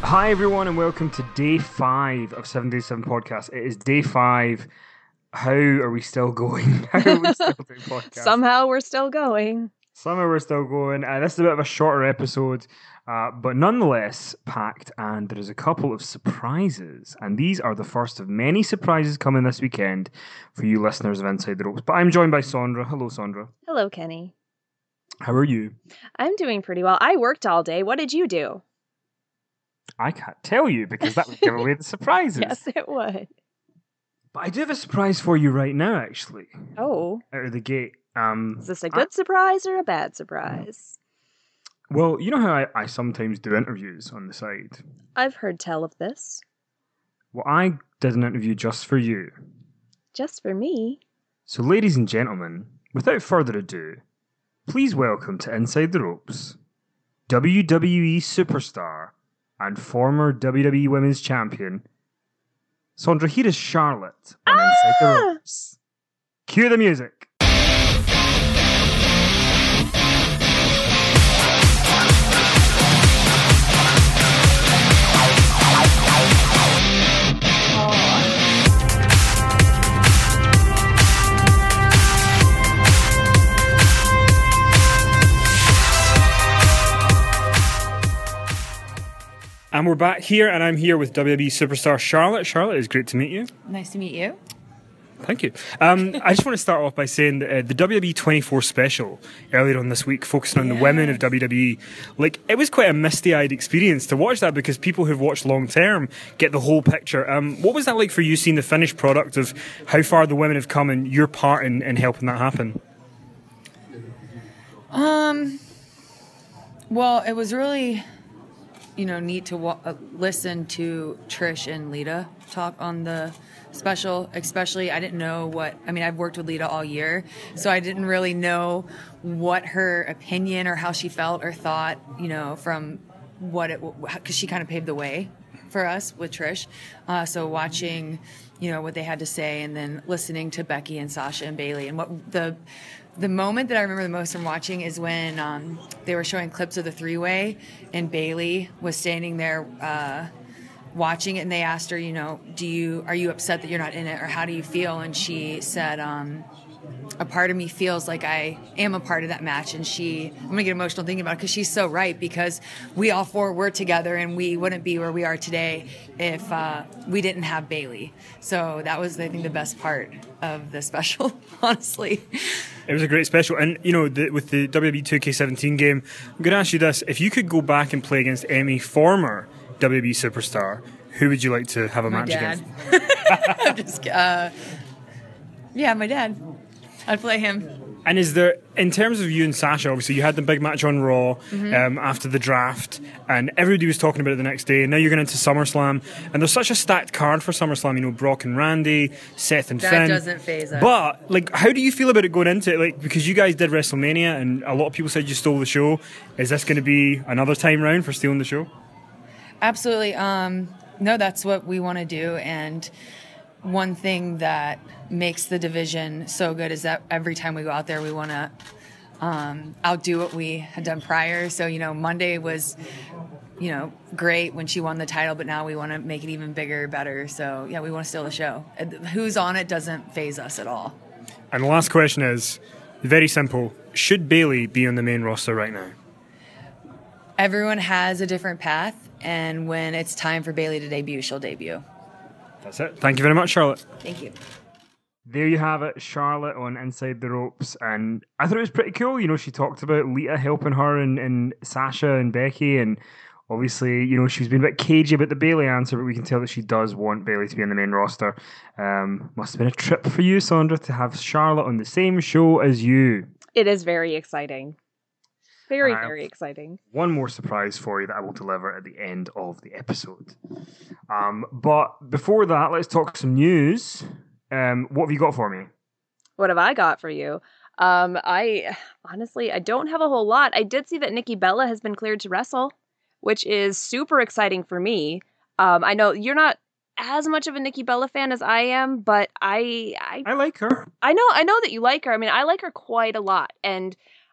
Hi everyone and welcome to day 5 of 7 Days 7 podcast. It is day 5. How are we still going? How are we still doing podcasts? Somehow we're still going. Somehow we're still going. This is a bit of a shorter episode, but nonetheless packed, and there is a couple of surprises. And these are the first of many surprises coming this weekend for you listeners of Inside the Ropes. But I'm joined by Sondra. Hello, Sondra. Hello, Kenny. How are you? I'm doing pretty well. I worked all day. What did you do? I can't tell you because that would give away the surprises. Yes, it would. But I do have a surprise for you right now, actually. Oh. Out of the gate. Is this a good surprise or a bad surprise? Well, you know how I sometimes do interviews on the side? I've heard tell of this. Well, I did an interview just for you. Just for me? So, ladies and gentlemen, without further ado, please welcome to Inside the Ropes, WWE superstar and former WWE Women's Champion, Sondra. Here is Charlotte on Inside the Ropes. Cue the music. And we're back here, and I'm here with WWE superstar Charlotte. Charlotte, it's great to meet you. Nice to meet you. Thank you. I just want to start off by saying that the WWE 24 special earlier on this week, focusing on the women of WWE, like, it was quite a misty-eyed experience to watch that because people who've watched long term get the whole picture. What was that like for you, seeing the finished product of how far the women have come and your part in helping that happen? Well, it was really, neat to listen to Trish and Lita talk on the special. Especially, I didn't know I've worked with Lita all year, so I didn't really know what her opinion or how she felt or thought, from because she kind of paved the way for us with Trish. So watching, what they had to say, and then listening to Becky and Sasha and Bayley, and what the moment that I remember the most from watching is when they were showing clips of the three-way, and Bayley was standing there watching it, and they asked her, are you upset that you're not in it, or how do you feel? And she said, a part of me feels like I am a part of that match. And I'm going to get emotional thinking about it because she's so right, because we all four were together and we wouldn't be where we are today if we didn't have Bayley. So that was, I think, the best part of the special, honestly. It was a great special. And, with the WWE 2K17 game, I'm going to ask you this. If you could go back and play against any former WWE superstar, who would you like to have a match against? I'm just, my dad. I'd play him. And is there, in terms of you and Sasha, obviously you had the big match on Raw after the draft, and everybody was talking about it the next day, and now you're going into SummerSlam, and there's such a stacked card for SummerSlam, Brock and Randy, Seth and Finn. That doesn't faze us. But, how do you feel about it going into it? Because you guys did WrestleMania, and a lot of people said you stole the show. Is this going to be another time round for stealing the show? Absolutely. No, that's what we want to do, and one thing that makes the division so good is that every time we go out there, we want to outdo what we had done prior. So, Monday was, great when she won the title, but now we want to make it even bigger, better. So, yeah, we want to steal the show. Who's on it doesn't faze us at all. And the last question is very simple. Should Bayley be on the main roster right now? Everyone has a different path, and when it's time for Bayley to debut, she'll debut. That's it. Thank you very much, Charlotte. Thank you. There you have it, Charlotte on Inside the Ropes. And I thought it was pretty cool. She talked about Lita helping her and Sasha and Becky. And obviously, she's been a bit cagey about the Bayley answer, but we can tell that she does want Bayley to be on the main roster. Must have been a trip for you, Sondra, to have Charlotte on the same show as you. It is very exciting. Very, very exciting. One more surprise for you that I will deliver at the end of the episode. But before that, let's talk some news. What have you got for me? What have I got for you? I don't have a whole lot. I did see that Nikki Bella has been cleared to wrestle, which is super exciting for me. I know you're not as much of a Nikki Bella fan as I am, but I like her. I know that you like her. I mean, I like her quite a lot, and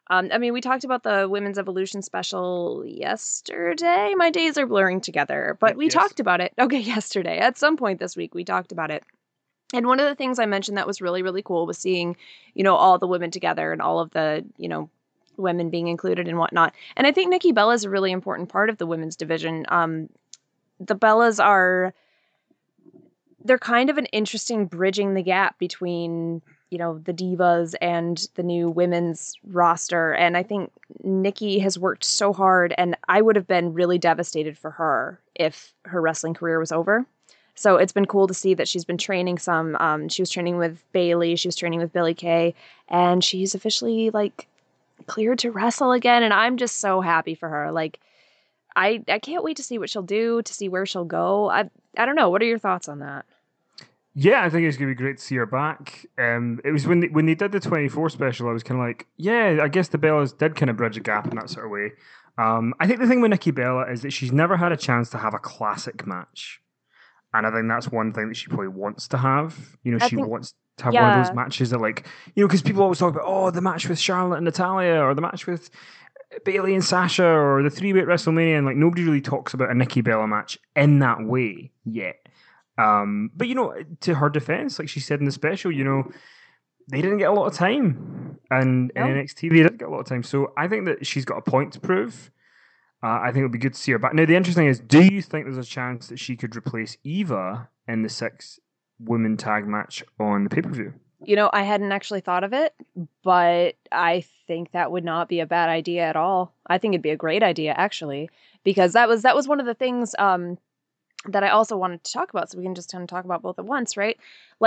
I mean, we talked about the Women's Evolution special yesterday. My days are blurring together, but we talked about it. Okay, yesterday. At some point this week, we talked about it. And one of the things I mentioned that was really, really cool was seeing, all the women together and all of the, women being included and whatnot. And I think Nikki Bella is a really important part of the women's division. The Bellas they're kind of an interesting bridging the gap between the divas and the new women's roster. And I think Nikki has worked so hard, and I would have been really devastated for her if her wrestling career was over. So it's been cool to see that she's been training some. She was training with Bayley. She was training with Billie Kay, and she's officially cleared to wrestle again. And I'm just so happy for her. I can't wait to see what she'll do, to see where she'll go. I don't know. What are your thoughts on that? Yeah, I think it's going to be great to see her back. It was when they did the 24 special, I was kind of like, yeah, I guess the Bellas did kind of bridge a gap in that sort of way. I think the thing with Nikki Bella is that she's never had a chance to have a classic match. And I think that's one thing that she probably wants to have. She wants to have one of those matches that because people always talk about, the match with Charlotte and Natalya, or the match with Bayley and Sasha, or the 3-way at WrestleMania, and nobody really talks about a Nikki Bella match in that way yet. But to her defense, like she said in the special, they didn't get a lot of time, and in NXT they didn't get a lot of time. So I think that she's got a point to prove. I think it would be good to see her back. Now the interesting is, do you think there's a chance that she could replace Eva in the 6-woman tag match on the pay-per-view? I hadn't actually thought of it, but I think that would not be a bad idea at all. I think it'd be a great idea, actually, because that was one of the things that I also wanted to talk about, so we can just kind of talk about both at once, right?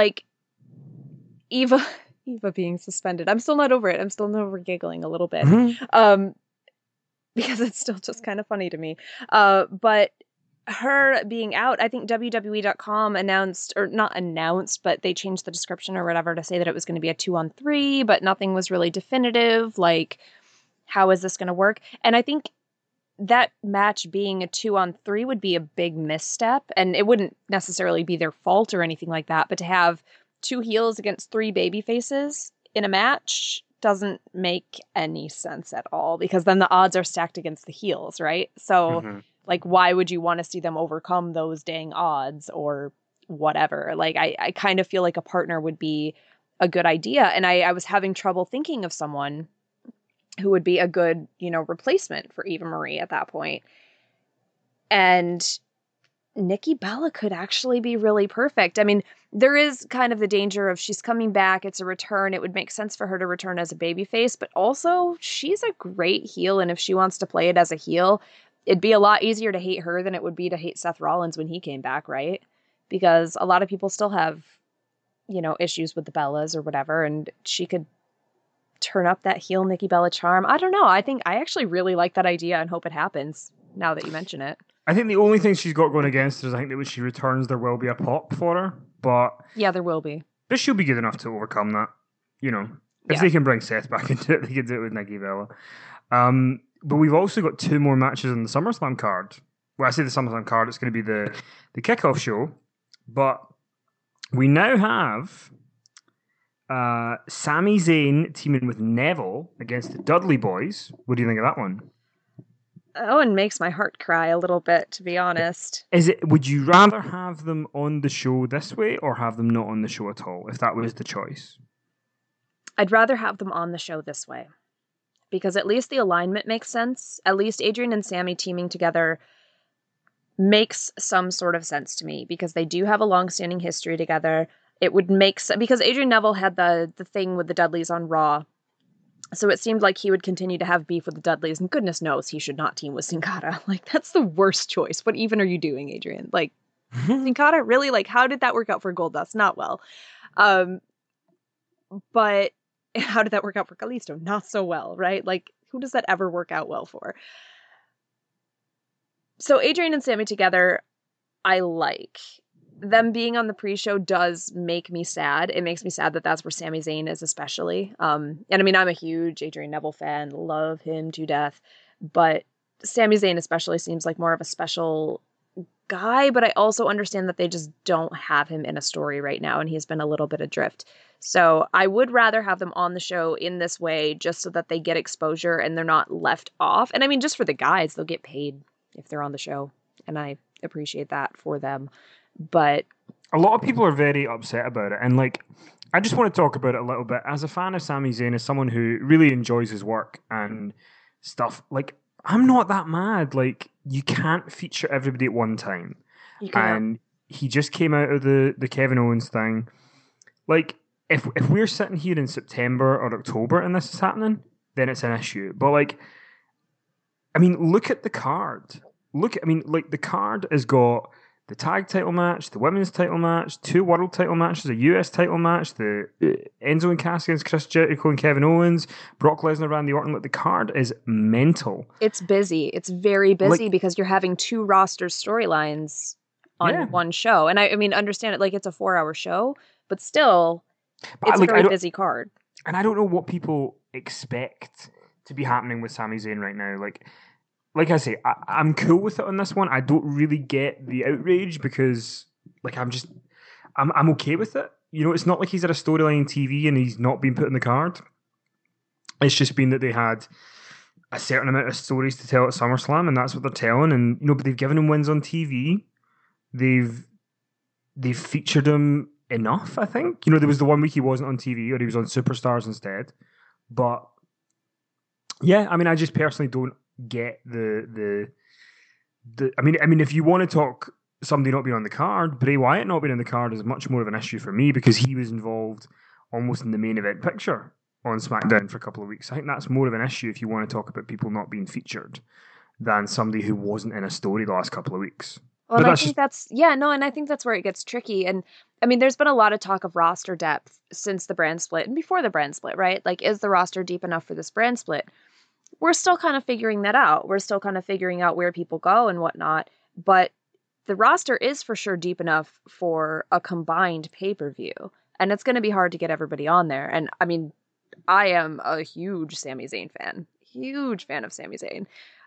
Eva being suspended. I'm still not over it. I'm still over giggling a little bit. Mm-hmm. Because it's still just kind of funny to me. But her being out, I think WWE.com but they changed the description or whatever to say that it was going to be a 2-on-3, but nothing was really definitive. How is this going to work? And I think that match being a 2-on-3 would be a big misstep, and it wouldn't necessarily be their fault or anything like that, but to have 2 heels against 3 baby faces in a match doesn't make any sense at all, because then the odds are stacked against the heels, right? So why would you want to see them overcome those dang odds or whatever? I kind of feel like a partner would be a good idea, and I was having trouble thinking of someone who would be a good, replacement for Eva Marie at that point. And Nikki Bella could actually be really perfect. I mean, there is kind of the danger of she's coming back. It's a return. It would make sense for her to return as a babyface, but also she's a great heel. And if she wants to play it as a heel, it'd be a lot easier to hate her than it would be to hate Seth Rollins when he came back, right? Because a lot of people still have, issues with the Bellas or whatever, and she could turn up that heel Nikki Bella charm. I don't know. I think I actually really like that idea and hope it happens now that you mention it. I think the only thing she's got going against her is I think that when she returns, there will be a pop for her. But yeah, there will be. But she'll be good enough to overcome that. If they can bring Seth back into it, they can do it with Nikki Bella. But we've also got 2 more matches on the SummerSlam card. Well, I say the SummerSlam card, it's going to be the kickoff show. But we now have Sami Zayn teaming with Neville against the Dudley Boys. What do you think of that one? That one makes my heart cry a little bit, to be honest. Would you rather have them on the show this way or have them not on the show at all, if that was the choice? I'd rather have them on the show this way, because at least the alignment makes sense. At least Adrian and Sami teaming together makes some sort of sense to me, because they do have a long-standing history together. It would make sense, because Adrian Neville had the thing with the Dudleys on Raw, so it seemed like he would continue to have beef with the Dudleys, and goodness knows he should not team with Sin Cara. That's the worst choice. What even are you doing, Adrian? Sin Cara, really? How did that work out for Goldust? Not well. But how did that work out for Kalisto? Not so well, right? Who does that ever work out well for? So Adrian and Sami together, I like. Them being on the pre-show does make me sad. It makes me sad that that's where Sami Zayn is, especially. And I mean, I'm a huge Adrian Neville fan, love him to death. But Sami Zayn especially seems like more of a special guy, but I also understand that they just don't have him in a story right now, and he's been a little bit adrift. So I would rather have them on the show in this way, just so that they get exposure and they're not left off. And I mean, just for the guys, they'll get paid if they're on the show, and I appreciate that for them. But a lot of people are very upset about it, and like, I just want to talk about it a little bit. As a fan of Sami Zayn, as someone who really enjoys his work and stuff, like, I'm not that mad. Like, you can't feature everybody at one time. you can And he just came out of the Kevin Owens thing. Like, if we're sitting here in September or October and this is happening, then it's an issue. But like, I mean, look at the card. The card has got the tag title match, the women's title match, 2 world title matches, a US title match, the Enzo and Cass against Chris Jericho and Kevin Owens, Brock Lesnar, Randy Orton. Like, the card is mental. It's busy. It's very busy because you're having 2 roster storylines on one show. And I mean, understand it, like, it's a 4-hour show, but still, it's a very busy card. And I don't know what people expect to be happening with Sami Zayn right now. Like I say, I'm cool with it on this one. I don't really get the outrage because, like, I'm okay with it. You know, it's not like he's at a storyline TV and he's not been put in the card. It's just been that they had a certain amount of stories to tell at SummerSlam, and that's what they're telling. And, you know, but they've given him wins on TV. They've featured him enough, I think. You know, there was the one week he wasn't on TV, or he was on Superstars instead. But yeah, I mean, I just personally don't get the I mean, if you want to talk somebody not being on the card, Bray Wyatt not being on the card is much more of an issue for me because he was involved almost in the main event picture on SmackDown for a couple of weeks. I think that's more of an issue if you want to talk about people not being featured than somebody who wasn't in a story the last couple of weeks. Well, and I think and I think that's where it gets tricky. And I mean, there's been a lot of talk of roster depth since the brand split and before the brand split, right? Like, is the roster deep enough for this brand split? We're still kind of figuring that out. We're still kind of figuring out where people go and whatnot. But the roster is for sure deep enough for a combined pay-per-view. And it's going to be hard to get everybody on there. And I mean, I am a huge Sami Zayn fan. Huge fan of Sami Zayn.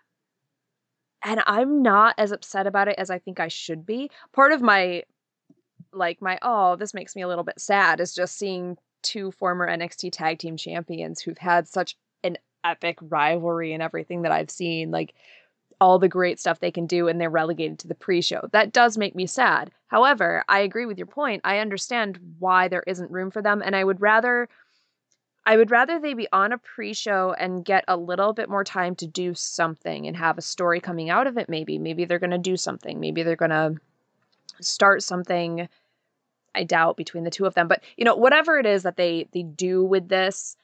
And I'm not as upset about it as I think I should be. Part of my, this makes me a little bit sad is just seeing 2 former NXT Tag Team Champions who've had such an epic rivalry and everything that I've seen, like all the great stuff they can do, and they're relegated to the pre-show. That does make me sad. However, I agree with your point. I understand why there isn't room for them, and I would rather they be on a pre-show and get a little bit more time to do something and have a story coming out of it. Maybe they're going to do something. Maybe they're going to start something. I doubt between the 2 of them, but you know, whatever it is that they do with this,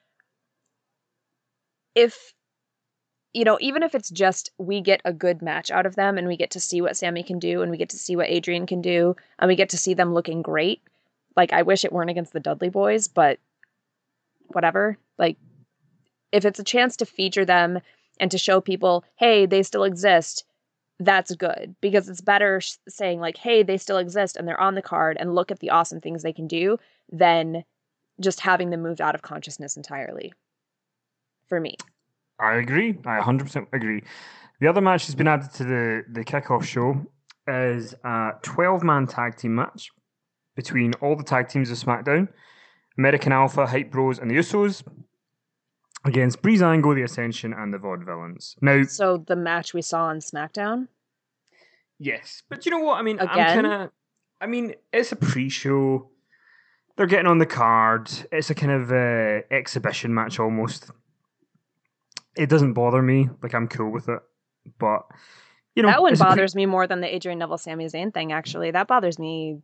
if, you know, even if it's just we get a good match out of them and we get to see what Sami can do and we get to see what Adrian can do and we get to see them looking great. Like, I wish it weren't against the Dudley Boys, but whatever. Like, if it's a chance to feature them and to show people, hey, they still exist, that's good. Because it's better saying, like, hey, they still exist and they're on the card and look at the awesome things they can do than just having them moved out of consciousness entirely. For me. I agree. I 100% agree. The other match that's been added to the kickoff show is a 12-man tag team match between all the tag teams of SmackDown, American Alpha, Hype Bros, and the Usos against Breezango, the Ascension, and the Vaudevillains. Now, so the match we saw on SmackDown? Yes. But you know what? I mean, again? It's a pre-show. They're getting on the card. It's a kind of exhibition match almost. It doesn't bother me. Like, I'm cool with it. But, you know. That one bothers me more than the Adrian Neville Sami Zayn thing, actually. That bothers me.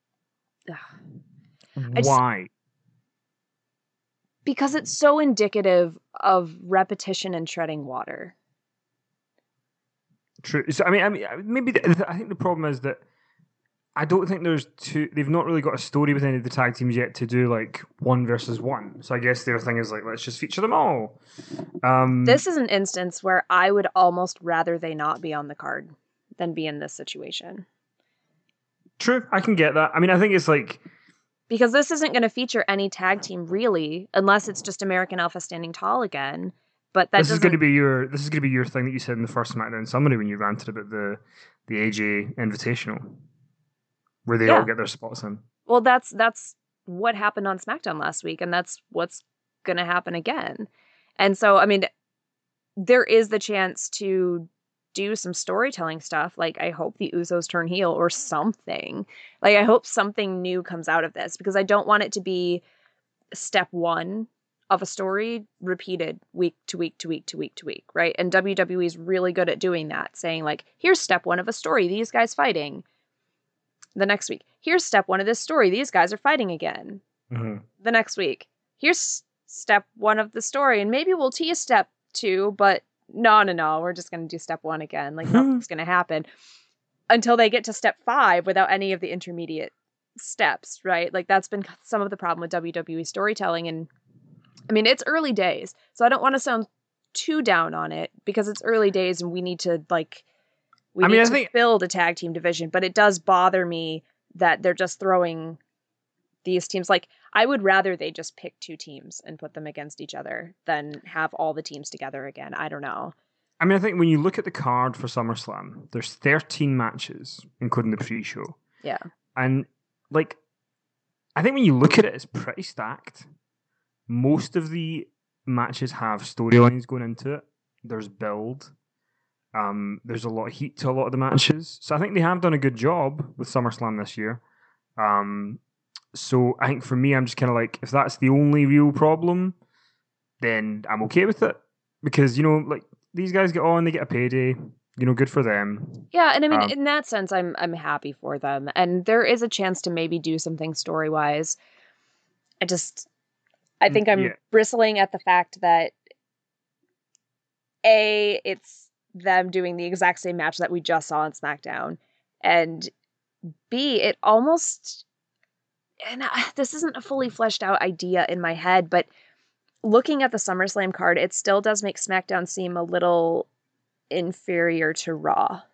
Why? Because it's so indicative of repetition and treading water. True. So, I think the problem is that I don't think they've not really got a story with any of the tag teams yet to do like 1 versus 1. So I guess their thing is like, let's just feature them all. This is an instance where I would almost rather they not be on the card than be in this situation. True. I can get that. I mean, I think it's like, because this isn't going to feature any tag team really, unless it's just American Alpha standing tall again. But this is going to be your thing that you said in the first SmackDown summary when you ranted about the the AJ Invitational, where they all get their spots in. Well, that's what happened on SmackDown last week, and that's what's going to happen again. And so, I mean, there is the chance to do some storytelling stuff. Like, I hope the Usos turn heel or something. Like, I hope something new comes out of this, because I don't want it to be step one of a story repeated week to week to week to week to week, right? And WWE is really good at doing that, saying like, here's step one of a story, these guys fighting. The next week, here's step one of this story, these guys are fighting again. Mm-hmm. The next week, here's step one of the story, and maybe we'll tease step two, but no, we're just going to do step one again. Like, nothing's going to happen until they get to step 5 without any of the intermediate steps, right? Like, that's been some of the problem with WWE storytelling. And I mean, it's early days, so I don't want to sound too down on it, because it's early days and we need to build a tag team division. But it does bother me that they're just throwing these teams. Like, I would rather they just pick 2 teams and put them against each other than have all the teams together again. I don't know. I mean, I think when you look at the card for SummerSlam, there's 13 matches, including the pre-show. Yeah. And, like, I think when you look at it, it's pretty stacked. Most of the matches have storylines going into it. There's build. There's a lot of heat to a lot of the matches. So I think they have done a good job with SummerSlam this year. So I think for me, I'm just kind of like, if that's the only real problem, then I'm okay with it. Because, you know, like, these guys get on, they get a payday. You know, good for them. Yeah, and I mean, in that sense, I'm happy for them. And there is a chance to maybe do something story-wise. I think I'm bristling at the fact that, A, it's them doing the exact same match that we just saw on SmackDown. And B, it almost... And this isn't a fully fleshed out idea in my head, but looking at the SummerSlam card, it still does make SmackDown seem a little inferior to Raw.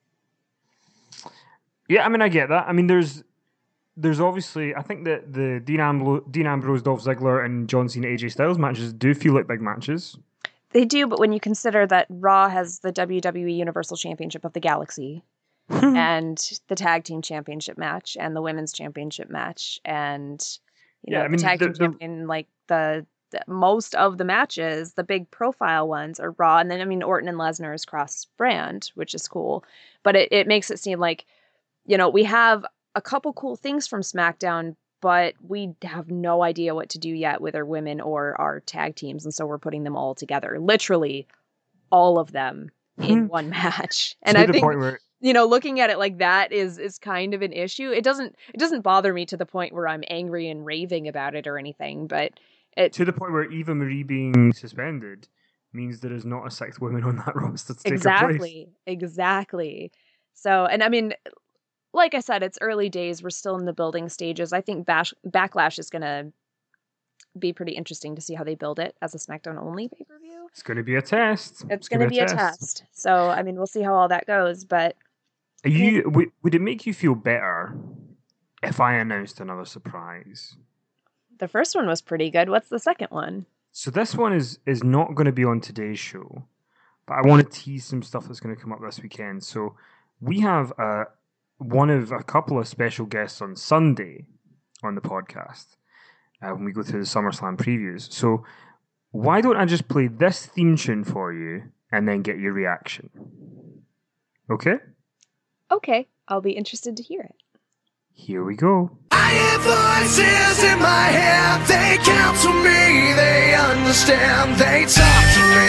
Yeah, I mean, I get that. I mean, there's obviously, I think that the Dean Ambrose, Dolph Ziggler, and John Cena, AJ Styles matches do feel like big matches. They do, but when you consider that Raw has the WWE Universal Championship of the Galaxy, and the Tag Team Championship match, and the Women's Championship match, and the Tag Team Champion, like the most of the matches, the big profile ones are Raw, and then I mean Orton and Lesnar is cross-brand, which is cool, but it makes it seem like, you know, we have a couple cool things from SmackDown, but we have no idea what to do yet with our women or our tag teams, and so we're putting them all together, literally all of them in one match. And I think, you know, looking at it like that is kind of an issue. It doesn't bother me to the point where I'm angry and raving about it or anything, but to the point where Eva Marie being suspended means there is not a 6th woman on that roster to take her place. Exactly. So, and I mean, like I said, it's early days. We're still in the building stages. I think Backlash is going to be pretty interesting to see how they build it as a SmackDown only pay-per-view. It's going to be a test. It's going to be a test. So, I mean, we'll see how all that goes, but... Would it make you feel better if I announced another surprise? The first one was pretty good. What's the second one? So this one is not going to be on today's show, but I want to tease some stuff that's going to come up this weekend. So we have one of a couple of special guests on Sunday on the podcast when we go through the SummerSlam previews. So why don't I just play this theme tune for you and then get your reaction? Okay? Okay, I'll be interested to hear it. Here we go. I hear voices in my head. They counsel me, they understand, they talk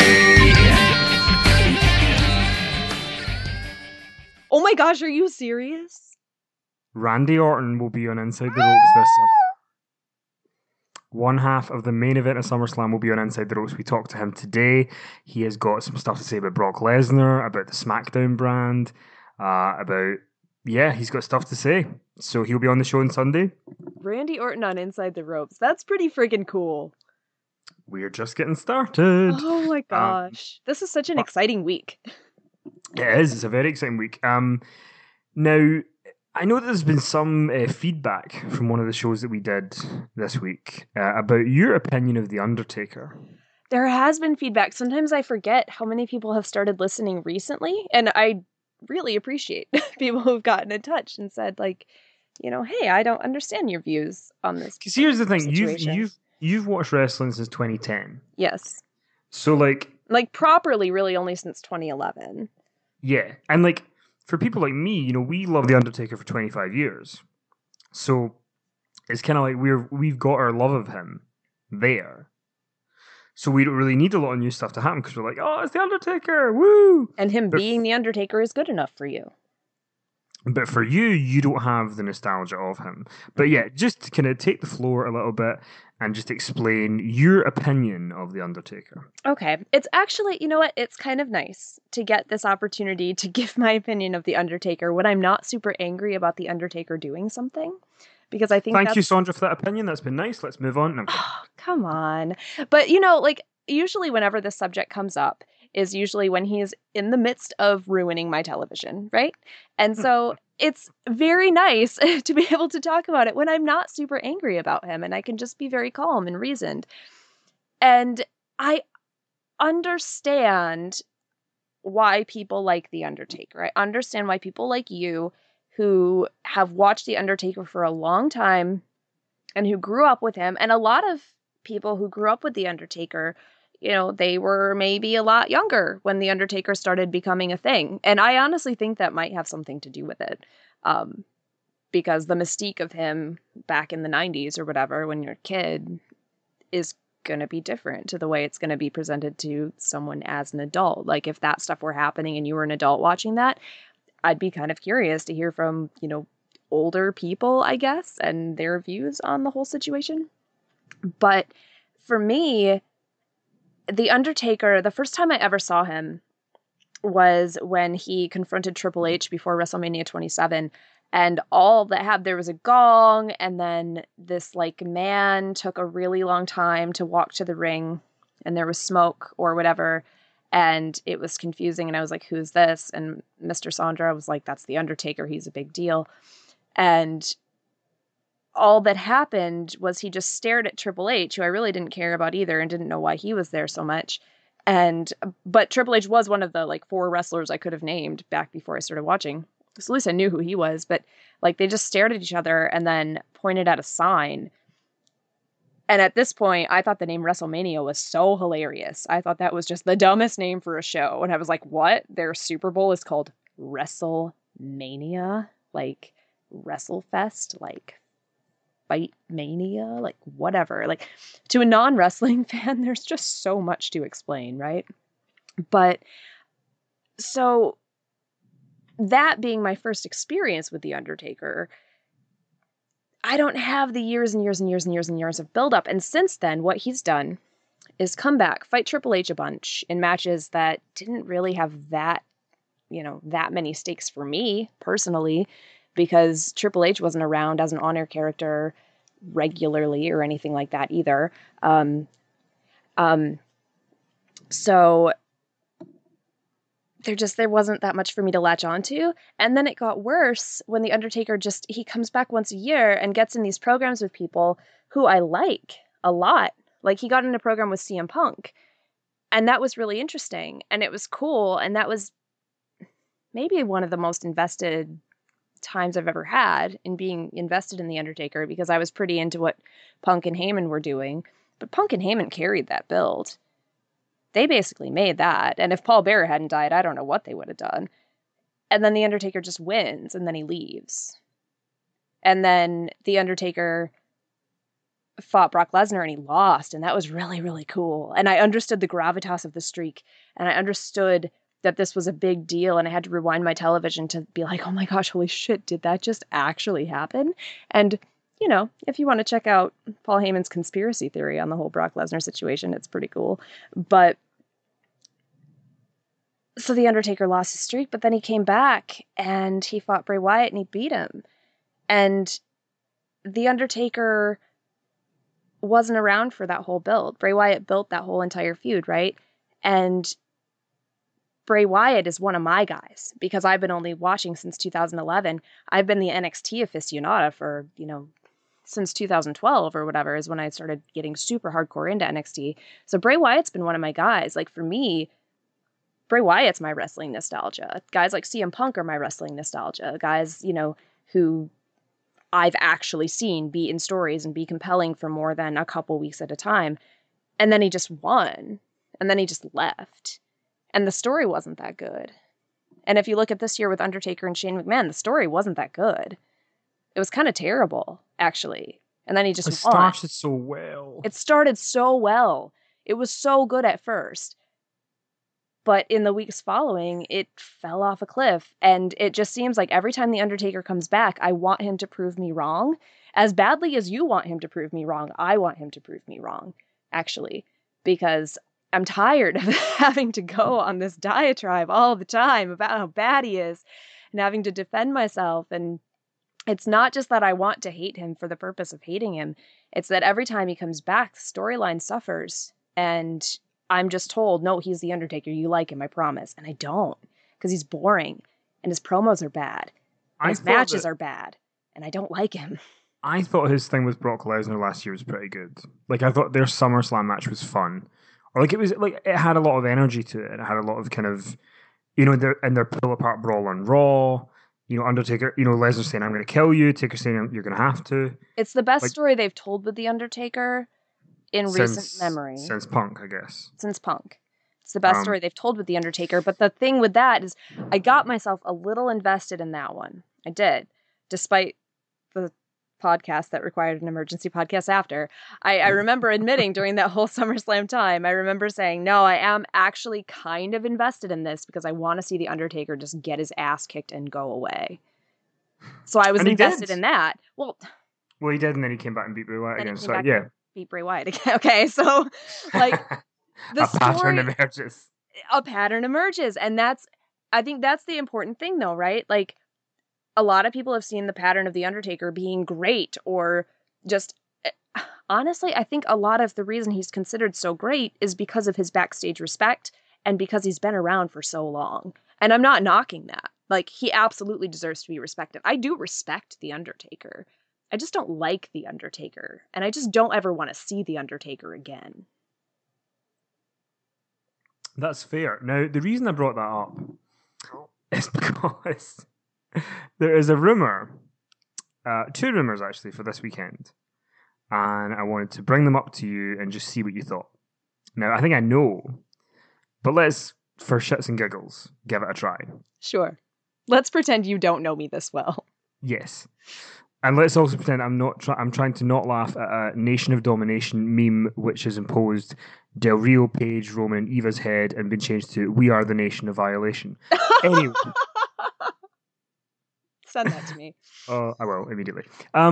to me. Oh my gosh, are you serious? Randy Orton will be on Inside the Ropes this summer. One half of the main event of SummerSlam will be on Inside the Ropes. We talked to him today. He has got some stuff to say about Brock Lesnar, about the SmackDown brand, he's got stuff to say. So he'll be on the show on Sunday. Randy Orton on Inside the Ropes. That's pretty freaking cool. We're just getting started. Oh my gosh. This is such an exciting week. It is. It's a very exciting week. Now, I know that there's been some feedback from one of the shows that we did this week about your opinion of The Undertaker. There has been feedback. Sometimes I forget how many people have started listening recently, and I really appreciate people who've gotten in touch and said, like, you know, hey, I don't understand your views on this. Because here's the thing: situation. you've watched wrestling since 2010, Yes. so like Properly, really only since 2011. yeah, and like for people like me, you know, we love the Undertaker for 25 years, so it's kind of like we've got our love of him there. So we don't really need a lot of new stuff to happen because we're like, oh, it's the Undertaker, woo! And him But being the Undertaker is good enough for you. But for you, you don't have the nostalgia of him. But yeah, just to kind of take the floor a little bit and just explain your opinion of The Undertaker. Okay. It's actually, you know what? It's kind of nice to get this opportunity to give my opinion of The Undertaker when I'm not super angry about The Undertaker doing something. Because I think Thank you, Sandra, for that opinion. That's been nice. Let's move on. Oh, come on. But, you know, like, usually whenever this subject comes up is usually when he's in the midst of ruining my television, right? And so it's very nice to be able to talk about it when I'm not super angry about him and I can just be very calm and reasoned. And I understand why people like The Undertaker. I understand why people like you who have watched The Undertaker for a long time and who grew up with him, and a lot of people who grew up with The Undertaker, you know, they were maybe a lot younger when The Undertaker started becoming a thing. And I honestly think that might have something to do with it. Because the mystique of him back in the 90s or whatever, when you're a kid, is going to be different to the way it's going to be presented to someone as an adult. Like, if that stuff were happening and you were an adult watching that, I'd be kind of curious to hear from, you know, older people, I guess, and their views on the whole situation. But for me, The Undertaker, the first time I ever saw him was when he confronted Triple H before WrestleMania 27. And all that happened, there was a gong, and then this like man took a really long time to walk to the ring, and there was smoke or whatever. And it was confusing. And I was like, who's this? And Mr. Sandra was like, that's The Undertaker. He's a big deal. And all that happened was he just stared at Triple H, who I really didn't care about either and didn't know why he was there so much. But Triple H was one of the like 4 wrestlers I could have named back before I started watching. So at least I knew who he was. But like they just stared at each other and then pointed at a sign. And at this point, I thought the name WrestleMania was so hilarious. I thought that was just the dumbest name for a show. And I was like, what? Their Super Bowl is called WrestleMania? Like WrestleFest? Like Fight Mania? Like whatever. Like to a non-wrestling fan, there's just so much to explain, right? But so that being my first experience with The Undertaker, I don't have the years and years and years and years and years of buildup. And since then, what he's done is come back, fight Triple H a bunch in matches that didn't really have that, you know, that many stakes for me personally, because Triple H wasn't around as an on-air character regularly or anything like that either. So there wasn't that much for me to latch onto. And then it got worse when The Undertaker he comes back once a year and gets in these programs with people who I like a lot. Like he got in a program with CM Punk, and that was really interesting and it was cool. And that was maybe one of the most invested times I've ever had in being invested in The Undertaker, because I was pretty into what Punk and Heyman were doing. But Punk and Heyman carried that build. They basically made that. And if Paul Bearer hadn't died, I don't know what they would have done. And then The Undertaker just wins, and then he leaves. And then The Undertaker fought Brock Lesnar, and he lost. And that was really, really cool. And I understood the gravitas of the streak. And I understood that this was a big deal. And I had to rewind my television to be like, oh my gosh, holy shit, did that just actually happen? And you know, if you want to check out Paul Heyman's conspiracy theory on the whole Brock Lesnar situation, it's pretty cool. But so The Undertaker lost his streak, but then he came back and he fought Bray Wyatt and he beat him. And The Undertaker wasn't around for that whole build. Bray Wyatt built that whole entire feud, right? And Bray Wyatt is one of my guys because I've been only watching since 2011. I've been the NXT aficionada for, you know, since 2012 or whatever is when I started getting super hardcore into NXT. So Bray Wyatt's been one of my guys. Like for me, Bray Wyatt's my wrestling nostalgia. Guys like CM Punk are my wrestling nostalgia. Guys, who I've actually seen be in stories and be compelling for more than a couple weeks at a time. And then he just won. And then he just left. And the story wasn't that good. And if you look at this year with Undertaker and Shane McMahon, the story wasn't that good. It was kind of terrible, actually. And then he just won. It started so well. It started so well. It was so good at first. But in the weeks following, it fell off a cliff. And it just seems like every time The Undertaker comes back, I want him to prove me wrong. As badly as you want him to prove me wrong, I want him to prove me wrong, actually. Because I'm tired of having to go on this diatribe all the time about how bad he is and having to defend myself. And it's not just that I want to hate him for the purpose of hating him. It's that every time he comes back, the storyline suffers. And I'm just told, no, he's The Undertaker. You like him, I promise. And I don't, because he's boring and his promos are bad. And his matches are bad. And I don't like him. I thought his thing with Brock Lesnar last year was pretty good. Like, I thought their SummerSlam match was fun. Or like, it had a lot of energy to it. It had a lot of kind of, their pull apart brawl on Raw. Undertaker, Lesnar saying, I'm going to kill you. Taker saying, you're going to have to. It's the best story they've told with The Undertaker in recent memory. Since Punk, I guess. Since Punk. It's the best story they've told with The Undertaker. But the thing with that is I got myself a little invested in that one. I did. Despite the podcast that required an emergency podcast after. I remember admitting during that whole SummerSlam time, I remember saying, no, I am actually kind of invested in this because I want to see The Undertaker just get his ass kicked and go away. So I was invested in that. Well, he did, and then he came back and beat Bray Wyatt again. So, yeah. Beat Bray Wyatt again. Okay, so, like, the pattern emerges. A pattern emerges. And I think that's the important thing, though, right? Like, a lot of people have seen the pattern of The Undertaker being great or just, honestly, I think a lot of the reason he's considered so great is because of his backstage respect and because he's been around for so long. And I'm not knocking that. Like, he absolutely deserves to be respected. I do respect The Undertaker. I just don't like The Undertaker. And I just don't ever want to see The Undertaker again. That's fair. Now, the reason I brought that up is because there is a rumor, 2 rumors actually, for this weekend. And I wanted to bring them up to you and just see what you thought. Now, I think I know, but let's, for shits and giggles, give it a try. Sure. Let's pretend you don't know me this well. Yes. And let's also pretend I'm trying to not laugh at a Nation of Domination meme which has imposed Del Rio, Paige, Roman, and Eva's head and been changed to "We are the Nation of Violation." Anyway. Send that to me. Oh, I will immediately.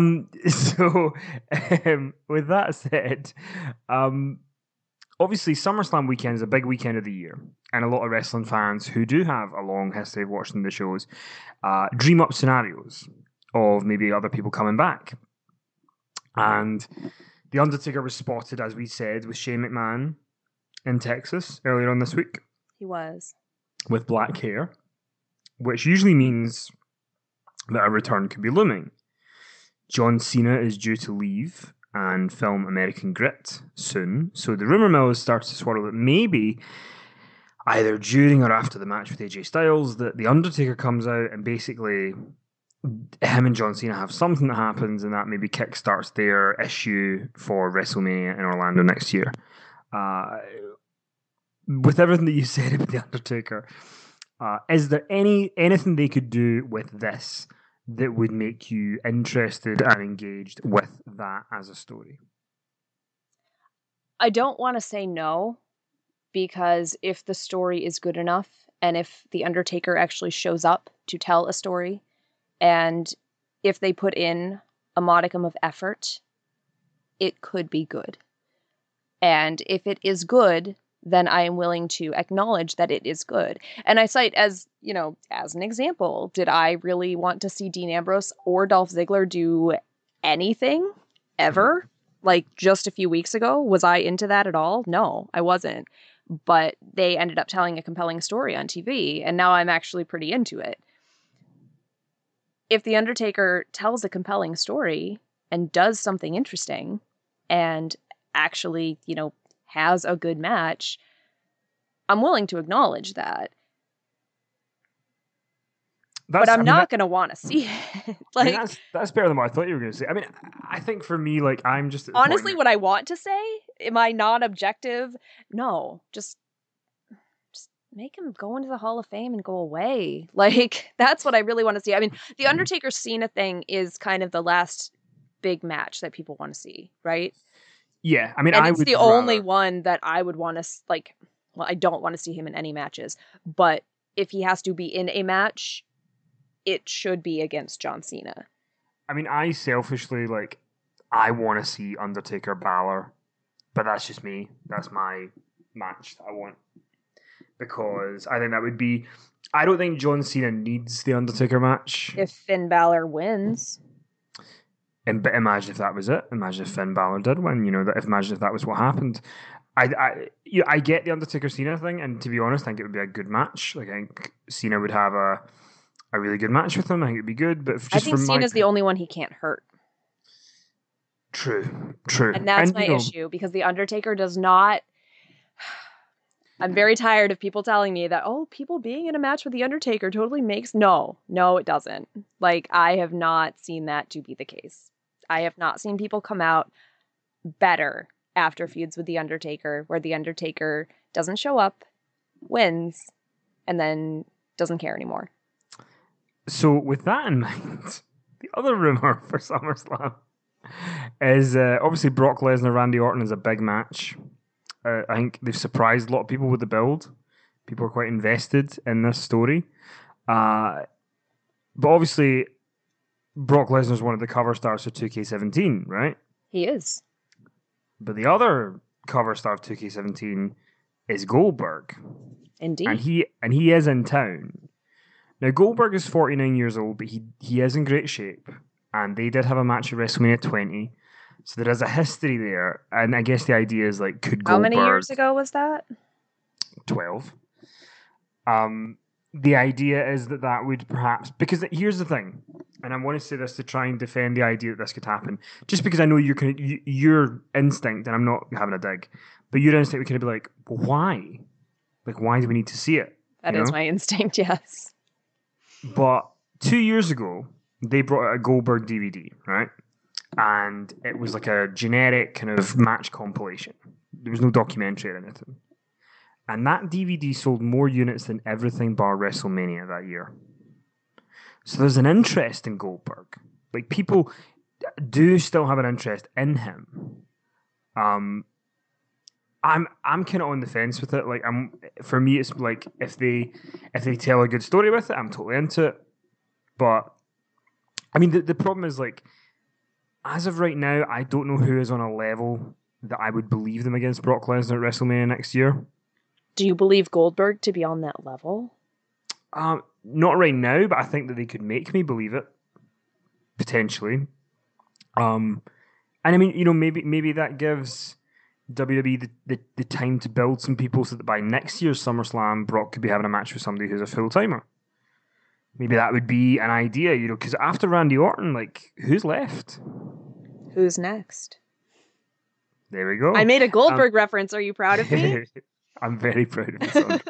With that said, obviously SummerSlam weekend is a big weekend of the year, and a lot of wrestling fans who do have a long history of watching the shows dream up scenarios of maybe other people coming back. And The Undertaker was spotted, as we said, with Shane McMahon in Texas earlier on this week. He was. With black hair, which usually means that a return could be looming. John Cena is due to leave and film American Grit soon, so the rumour mill starts to swirl that maybe either during or after the match with AJ Styles that The Undertaker comes out and basically him and John Cena have something that happens and that maybe kickstarts their issue for WrestleMania in Orlando next year. With everything that you said about The Undertaker, is there anything they could do with this that would make you interested and engaged with that as a story? I don't want to say no, because if the story is good enough and if The Undertaker actually shows up to tell a story, and if they put in a modicum of effort, it could be good. And if it is good, then I am willing to acknowledge that it is good. And I cite as an example, did I really want to see Dean Ambrose or Dolph Ziggler do anything ever? Like just a few weeks ago, was I into that at all? No, I wasn't. But they ended up telling a compelling story on TV, and now I'm actually pretty into it. If The Undertaker tells a compelling story and does something interesting and actually, has a good match, I'm willing to acknowledge that. That's, But I'm I mean, not going to want to see it. I mean, Like, that's better than what I thought you were going to say. I mean, I think for me, like, I'm just at the honestly, point what I want to say, am I not objective? No, just make him go into the Hall of Fame and go away. Like, that's what I really want to see. I mean, the Undertaker Cena thing is kind of the last big match that people want to see, right? yeah, I mean, And I it's would the only rather- one that I would want to, like, well, I don't want to see him in any matches, but if he has to be in a match, it should be against John Cena. I mean, I selfishly, like, I want to see Undertaker Balor, but that's just me. That's my match that I want. Because I think that would be. I don't think John Cena needs the Undertaker match. If Finn Balor wins. But imagine if that was it. Imagine if Finn Balor did win. You know, imagine if that was what happened. I get the Undertaker Cena thing, and to be honest, I think it would be a good match. Like, I think Cena would have a really good match with him. I think it'd be good. But just I think from Cena's the only one he can't hurt. True. And that's my you know, issue, because The Undertaker does not... I'm very tired of people telling me that, oh, people being in a match with The Undertaker totally makes... No, it doesn't. Like, I have not seen that to be the case. I have not seen people come out better after feuds with The Undertaker, where The Undertaker doesn't show up, wins, and then doesn't care anymore. So, with that in mind, the other rumor for SummerSlam is obviously Brock Lesnar, Randy Orton is a big match. I think they've surprised a lot of people with the build. People are quite invested in this story. But obviously, Brock Lesnar is one of the cover stars for 2K17, right? He is. But the other cover star of 2K17 is Goldberg. Indeed. And he is in town. Now, Goldberg is 49 years old, but he is in great shape. And they did have a match at WrestleMania 20. So there is a history there. And I guess the idea is, like, could Goldberg... How many years ago was that? 12. The idea is that would perhaps... Because here's the thing. And I want to say this to try and defend the idea that this could happen. Just because I know your instinct, and I'm not having a dig, but your instinct would kind of be like, well, why? Like, why do we need to see it? That is my instinct, yes. But 2 years ago, they brought out a Goldberg DVD, right? And it was like a generic kind of match compilation. There was no documentary or anything. And that DVD sold more units than everything bar WrestleMania that year. So there's an interest in Goldberg. Like, people do still have an interest in him. I'm kind of on the fence with it. Like, for me, it's like if they tell a good story with it, I'm totally into it. But I mean, the problem is, like, as of right now, I don't know who is on a level that I would believe them against Brock Lesnar at WrestleMania next year. Do you believe Goldberg to be on that level? Not right now, but I think that they could make me believe it. Potentially. And I mean, you know, maybe that gives WWE the time to build some people so that by next year's SummerSlam, Brock could be having a match with somebody who's a full-timer. Maybe that would be an idea, you know, because after Randy Orton, like, who's left? Who's next? There we go. I made a Goldberg reference. Are you proud of me? I'm very proud of myself.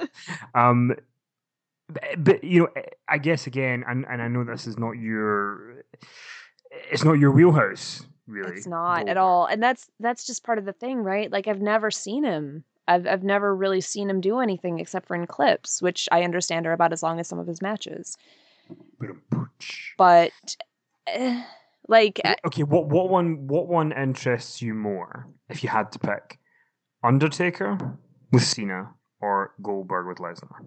But you know, I guess again, and I know this is not it's not your wheelhouse, really. It's not at all, and that's just part of the thing, right? Like, I've never seen him. I've never really seen him do anything except for in clips, which I understand are about as long as some of his matches. But like, okay, what one interests you more if you had to pick? Undertaker with Cena or Goldberg with Lesnar?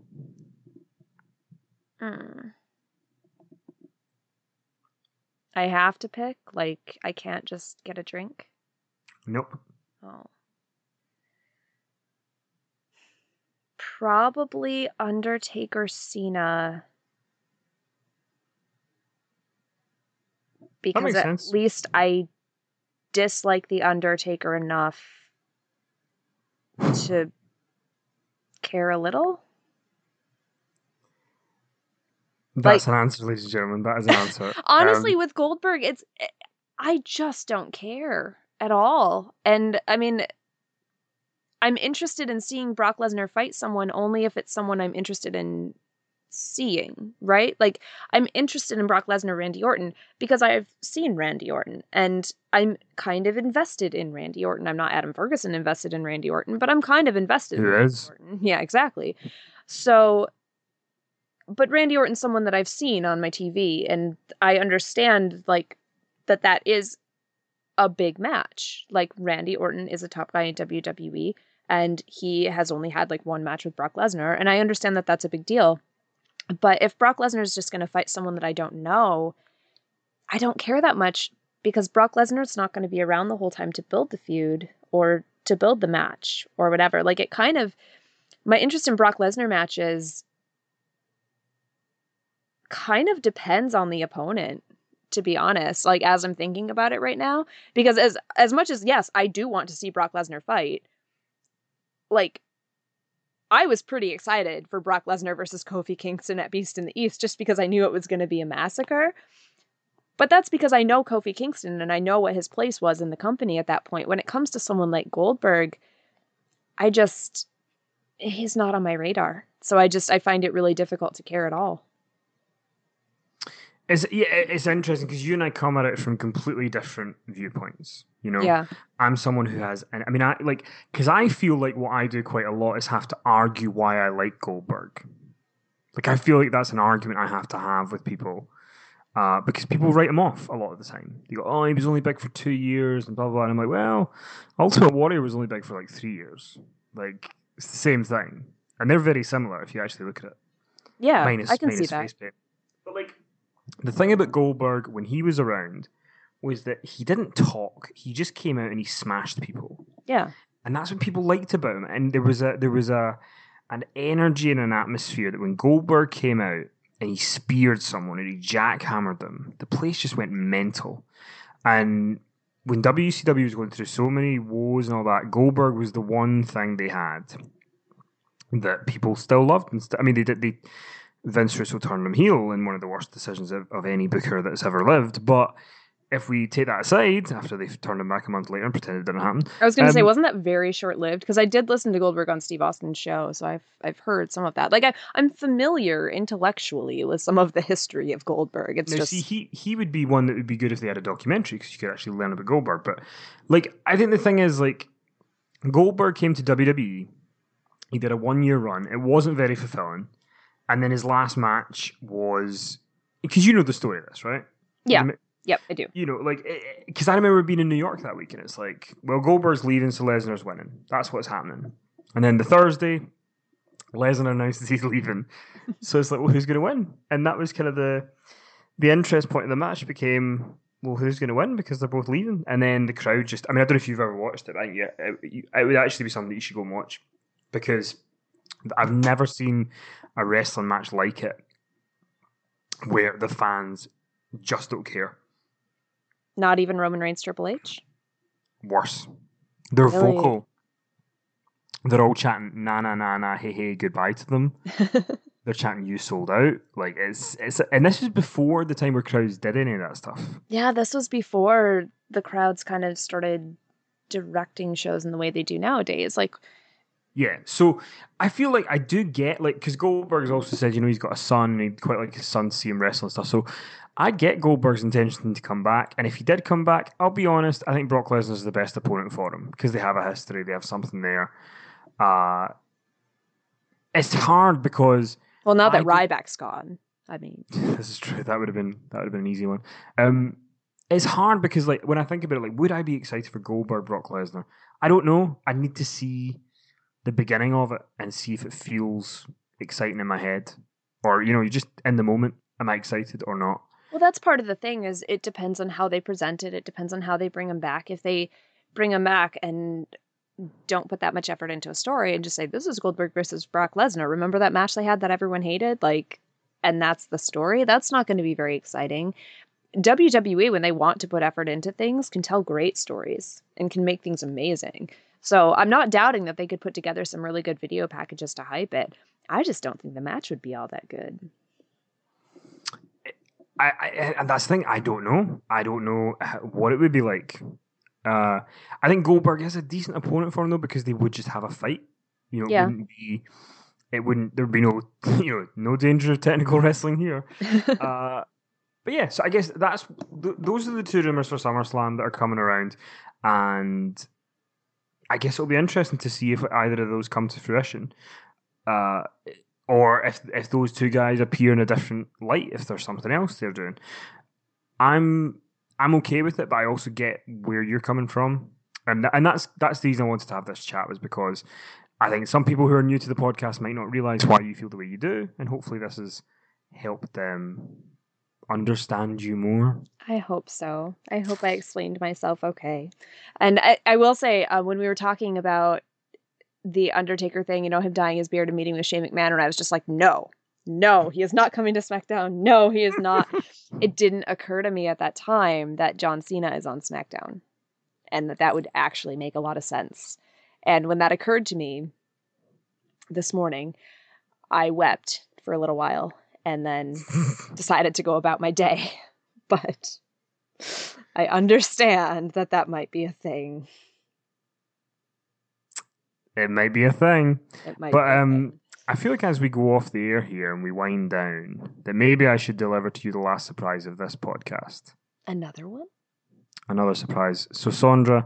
I have to pick? Like, I can't just get a drink? Nope. Oh. Probably Undertaker Cena. Because at sense. least I dislike The Undertaker enough to care a little. That's an answer, ladies and gentlemen. That is an answer. Honestly, with Goldberg, I just don't care at all. And I mean, I'm interested in seeing Brock Lesnar fight someone only if it's someone I'm interested in seeing, right? Like, I'm interested in Brock Lesnar, Randy Orton, because I've seen Randy Orton, and I'm kind of invested in Randy Orton. I'm not Adam Ferguson invested in Randy Orton, but I'm kind of invested in Who Randy is? Orton. Yeah, exactly. So, but Randy Orton's someone that I've seen on my TV, and I understand, like, that is a big match. Like, Randy Orton is a top guy in WWE, and he has only had, like, one match with Brock Lesnar, and I understand that that's a big deal. But if Brock Lesnar is just going to fight someone that I don't know, I don't care that much, because Brock Lesnar's not going to be around the whole time to build the feud or to build the match or whatever. Like, it kind of, my interest in Brock Lesnar matches kind of depends on the opponent, to be honest, like, as I'm thinking about it right now, because as much as, yes, I do want to see Brock Lesnar fight, like, I was pretty excited for Brock Lesnar versus Kofi Kingston at Beast in the East, just because I knew it was going to be a massacre. But that's because I know Kofi Kingston and I know what his place was in the company at that point. When it comes to someone like Goldberg, he's not on my radar. So I find it really difficult to care at all. It's interesting because you and I come at it from completely different viewpoints. You know, Yeah. I'm someone who has, and I mean, because I feel like what I do quite a lot is have to argue why I like Goldberg. Like, I feel like that's an argument I have to have with people, because people write him off a lot of the time. They go, "Oh, he was only big for 2 years," and blah blah. And I'm like, well, Ultimate Warrior was only big for like 3 years. Like, it's the same thing, and they're very similar if you actually look at it. Yeah, Minus I can see that. face paint. But like, the thing about Goldberg when he was around was that he didn't talk. He just came out and he smashed people. Yeah. And that's what people liked about him. And there was an energy and an atmosphere that when Goldberg came out and he speared someone and he jackhammered them, the place just went mental. And when WCW was going through so many woes and all that, Goldberg was the one thing they had that people still loved. And I mean, they Vince Russo turned him heel in one of the worst decisions of any booker that's ever lived. But if we take that aside, after they've turned him back a month later and pretended it didn't happen. I was going to say, wasn't that very short-lived? Because I did listen to Goldberg on Steve Austin's show, so I've heard some of that. Like, I'm familiar intellectually with some of the history of Goldberg. It's just... See, he would be one that would be good if they had a documentary, because you could actually learn about Goldberg. But, like, I think the thing is, like, Goldberg came to WWE. He did a 1-year run. It wasn't very fulfilling. And then his last match was... Because you know the story of this, right? Yeah. Yep, I do. You know, like, because I remember being in New York that week, and it's like, well, Goldberg's leaving, so Lesnar's winning. That's what's happening. And then the Thursday, Lesnar announces he's leaving. So it's like, well, who's going to win? And that was kind of the interest point of the match became, well, who's going to win? Because they're both leaving. And then the crowd just, I mean, I don't know if you've ever watched it, but yeah, it would actually be something that you should go and watch, because I've never seen a wrestling match like it where the fans just don't care. Not even Roman Reigns, Triple H? Worse. They're Really? vocal. They're all chanting na na na na hey hey goodbye to them. They're chanting "you sold out." Like, it's and this was before the time where crowds did any of that stuff. Yeah, this was before the crowds kind of started directing shows in the way they do nowadays. Like, Yeah, so I feel like I do get, like, because Goldberg's also said, you know, he's got a son and he'd quite like his son to see him wrestle and stuff. So I get Goldberg's intention to come back, and if he did come back, I'll be honest, I think Brock Lesnar's the best opponent for him because they have a history, they have something there. It's hard because, well, now that Ryback's gone, I mean, this is true. That would have been an easy one. It's hard because, like, when I think about it, like, would I be excited for Goldberg Brock Lesnar? I don't know. I need to see the beginning of it and see if it feels exciting in my head, or, you know, you just in the moment, am I excited or not? well, that's part of the thing, is it depends on how they present it. It depends on how they bring him back. If they bring him back and don't put that much effort into a story and just say, this is Goldberg versus Brock Lesnar, remember that match they had that everyone hated? Like, and that's the story, that's not going to be very exciting. WWE, when they want to put effort into things, can tell great stories and can make things amazing. So I'm not doubting that they could put together some really good video packages to hype it. I just don't think the match would be all that good. And that's the thing. I don't know what it would be like. I think Goldberg is a decent opponent for him though, because they would just have a fight. You know, Yeah. there'd be no, no danger of technical wrestling here. But yeah, so I guess those are the two rumors for SummerSlam that are coming around, and I guess it'll be interesting to see if either of those come to fruition, or if those two guys appear in a different light, if there's something else they're doing. I'm okay with it, but I also get where you're coming from, and that's the reason I wanted to have this chat, was because I think some people who are new to the podcast might not realize why you feel the way you do, and hopefully this has helped them understand you more. I hope so. I hope I explained myself okay. And I will say, when we were talking about the Undertaker thing, him dyeing his beard and meeting with Shane McMahon, and I was just like, no, he is not coming to SmackDown. No, he is not. It didn't occur to me at that time that John Cena is on SmackDown, and that would actually make a lot of sense. And when that occurred to me this morning, I wept for a little while and then decided to go about my day. But I understand that might be a thing. It might be a thing. It might But be a thing. I feel like as we go off the air here and we wind down, that maybe I should deliver to you the last surprise of this podcast. Another one? Another surprise. So, Sondra,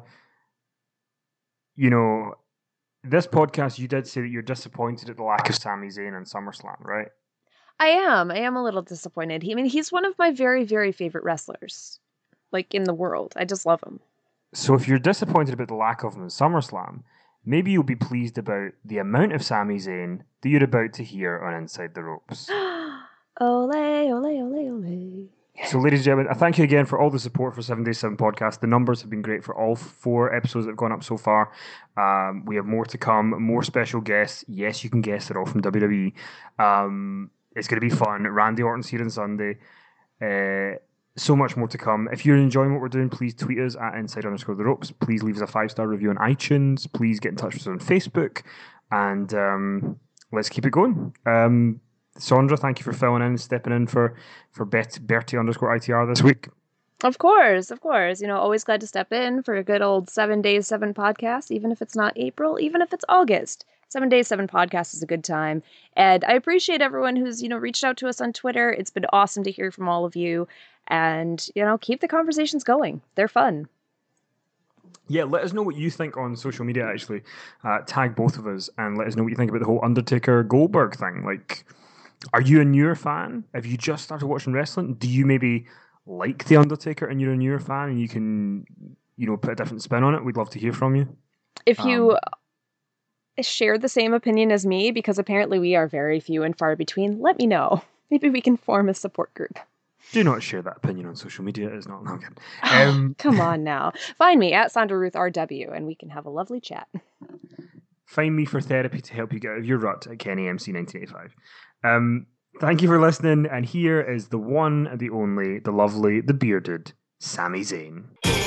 this podcast, you did say that you're disappointed at the lack of Sami Zayn in SummerSlam, right? I am a little disappointed. He's one of my very, very favorite wrestlers, like, in the world. I just love him. So if you're disappointed about the lack of him in SummerSlam, maybe you'll be pleased about the amount of Sami Zayn that you're about to hear on Inside the Ropes. Ole, ole, ole, ole. So, ladies and gentlemen, I thank you again for all the support for 7 Days 7 Podcast. The numbers have been great for all 4 episodes that have gone up so far. We have more to come, more special guests. Yes, you can guess they're all from WWE. It's going to be fun. Randy Orton's here on Sunday. So much more to come. If you're enjoying what we're doing, please tweet us at inside_the_ropes. Please leave us a 5-star review on iTunes. Please get in touch with us on Facebook. And let's keep it going. Sondra, thank you for filling in and stepping in for Bertie_ITR this week. Of course. Always glad to step in for a good old 7 Days 7 podcast, even if it's not April, even if it's August. 7 Days 7 podcast is a good time. And I appreciate everyone who's, reached out to us on Twitter. It's been awesome to hear from all of you. And, keep the conversations going. They're fun. Yeah, let us know what you think on social media, actually. Tag both of us and let us know what you think about the whole Undertaker-Goldberg thing. Like, are you a newer fan? Have you just started watching wrestling? Do you maybe like The Undertaker and you're a newer fan and you can, put a different spin on it? We'd love to hear from you. If you share the same opinion as me, because apparently we are very few and far between, let me know. Maybe we can form a support group. Do not share that opinion on social media. It's not good. Come on now. Find me at Sondra Ruth RW and we can have a lovely chat. Find me for therapy to help you get out of your rut at KennyMC1985. Thank you for listening, and here is the one, the only, the lovely, the bearded Sami Zayn.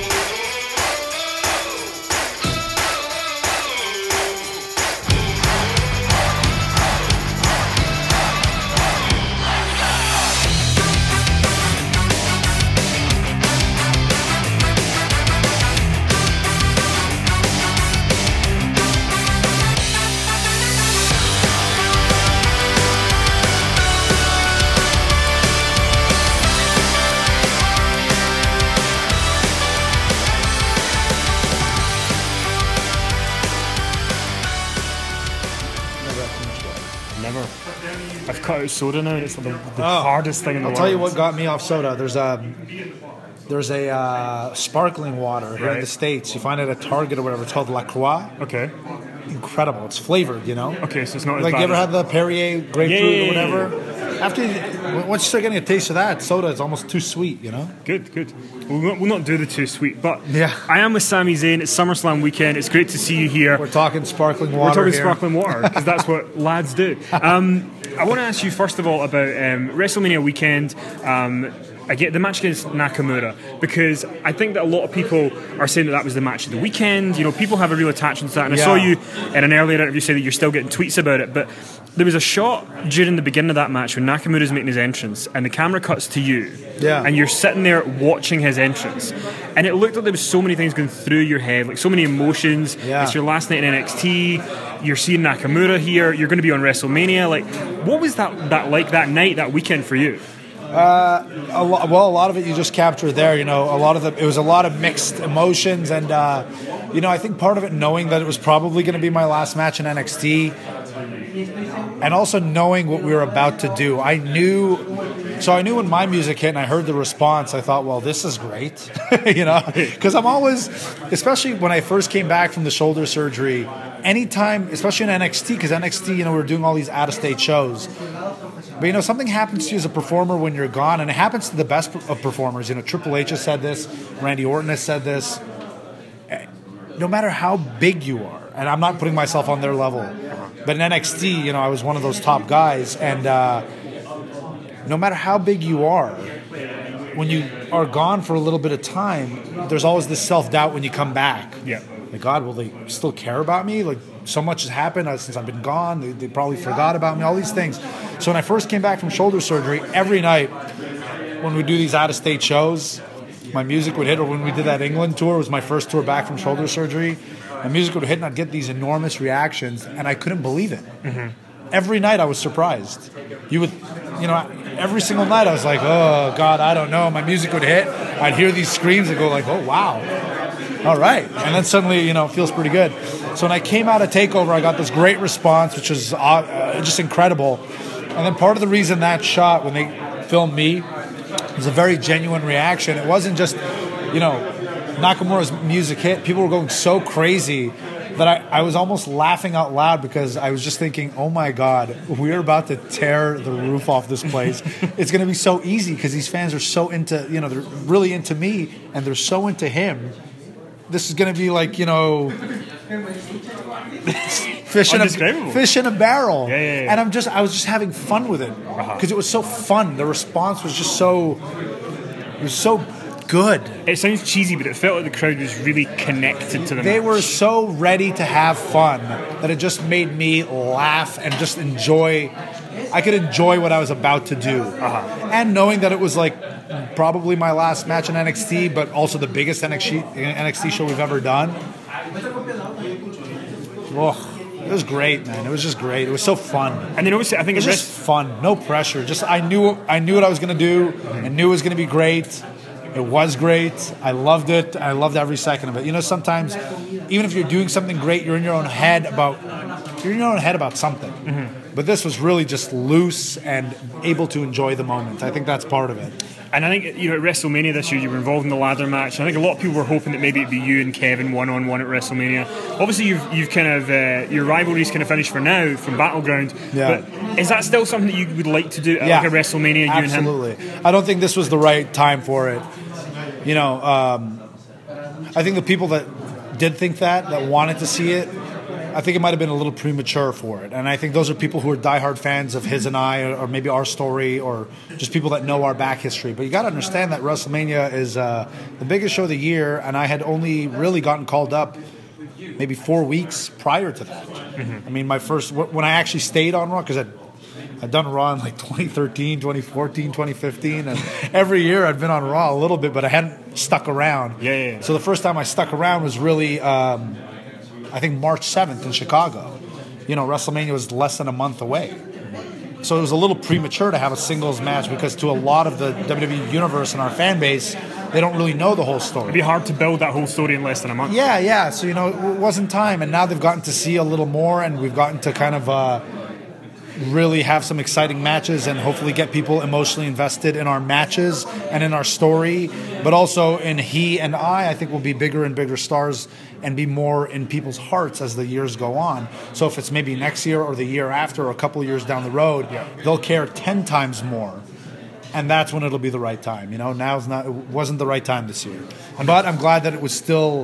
I've cut out soda now, and it's the hardest thing in the world. I'll tell you what got me off soda. There's a sparkling water here in the States. You find it at Target or whatever. It's called La Croix. Okay. Incredible. It's flavored, Okay, so it's not as like bad you ever as... had the Perrier grapefruit or whatever? Once you start getting a taste of that, soda is almost too sweet, Good. We'll not do the too sweet, but yeah. I am with Sami Zayn. It's SummerSlam weekend. It's great to see you here. We're talking sparkling water. We're talking here. sparkling water because that's what lads do. I want to ask you first of all about WrestleMania weekend. the match against Nakamura, because I think that a lot of people are saying that was the match of the weekend. You know, people have a real attachment to that, and I saw you in an earlier interview say that you're still getting tweets about it, but there was a shot during the beginning of that match when Nakamura's making his entrance, and the camera cuts to you, and you're sitting there watching his entrance, and it looked like there was so many things going through your head, like so many emotions. It's your last night in NXT, you're seeing Nakamura here, you're going to be on WrestleMania. Like, what was that like that night, that weekend for you? A lot of it you just captured there. You know, it was a lot of mixed emotions, and you know, I think part of it knowing that it was probably going to be my last match in NXT, and also knowing what we were about to do. I knew when my music hit and I heard the response, I thought, well, this is great, you know, because I'm always, especially when I first came back from the shoulder surgery, anytime, especially in NXT, because NXT, you know, we're doing all these out-of-state shows. But, you know, something happens to you as a performer when you're gone, and it happens to the best of performers. You know, Triple H has said this, Randy Orton has said this. No matter how big you are, and I'm not putting myself on their level, but in NXT, you know, I was one of those top guys, and no matter how big you are, when you are gone for a little bit of time, there's always this self-doubt when you come back. Yeah. Like, God, will they still care about me? Like, so much has happened since I've been gone. They probably forgot about me, all these things. So when I first came back from shoulder surgery, every night when we do these out-of-state shows, my music would hit, or when we did that England tour, it was my first tour back from shoulder surgery, my music would hit and I'd get these enormous reactions, and I couldn't believe it. Mm-hmm. Every night I was surprised. You know, every single night I was like, oh, God, I don't know. My music would hit. I'd hear these screams and go like, oh, wow. All right. And then suddenly, you know, it feels pretty good. So when I came out of TakeOver, I got this great response, which was just incredible. And then part of the reason that shot, when they filmed me, was a very genuine reaction. It wasn't just, you know, Nakamura's music hit. People were going so crazy that I was almost laughing out loud, because I was just thinking, oh my God, we're about to tear the roof off this place. It's going to be so easy because these fans are so into, you know, they're really into me and they're so into him. This is going to be like, you know, fish in a barrel. Yeah. And I was just having fun with it because it was so fun. The response was just so good. It sounds cheesy, but it felt like the crowd was really connected to the They match. were so ready to have fun that it just made me laugh and just enjoy. I could enjoy what I was about to do. And knowing that it was like probably my last match in NXT, but also the biggest NXT show we've ever done. Oh, it was great, man. It was just great. It was so fun. And then obviously, I think it was just fun. No pressure. Just I knew what I was going to do. I knew it was going to be great. It was great. I loved it. I loved every second of it. You know, sometimes even if you're doing something great, you're in your own head about something. Mm-hmm. But this was really just loose and able to enjoy the moment. I think that's part of it. And I think, you know, at WrestleMania this year, you were involved in the ladder match. I think a lot of people were hoping that maybe it'd be you and Kevin one-on-one at WrestleMania. Obviously, you've kind of your rivalry's kind of finished for now from Battleground. Yeah. But is that still something that you would like to do at like a WrestleMania? You absolutely. And him? I don't think this was the right time for it. You know, I think the people that did think that wanted to see it, I think it might have been a little premature for it. And I think those are people who are diehard fans of his and I, or maybe our story, or just people that know our back history. But you got to understand that WrestleMania is the biggest show of the year, and I had only really gotten called up maybe 4 weeks prior to that. Mm-hmm. I mean, when I actually stayed on Raw, because I'd done Raw in like 2013, 2014, 2015, and every year I'd been on Raw a little bit, but I hadn't stuck around. Yeah. So the first time I stuck around was really... I think March 7th in Chicago. You know, WrestleMania was less than a month away. So it was a little premature to have a singles match, because to a lot of the WWE universe and our fan base, they don't really know the whole story. It'd be hard to build that whole story in less than a month. Yeah. So, you know, it wasn't time. And now they've gotten to see a little more, and we've gotten to kind of really have some exciting matches and hopefully get people emotionally invested in our matches and in our story. But also in he and I think will be bigger and bigger stars and be more in people's hearts as the years go on. So if it's maybe next year or the year after or a couple of years down the road, they'll care 10 times more. And that's when it'll be the right time. You know, it wasn't the right time this year. But I'm glad that it was still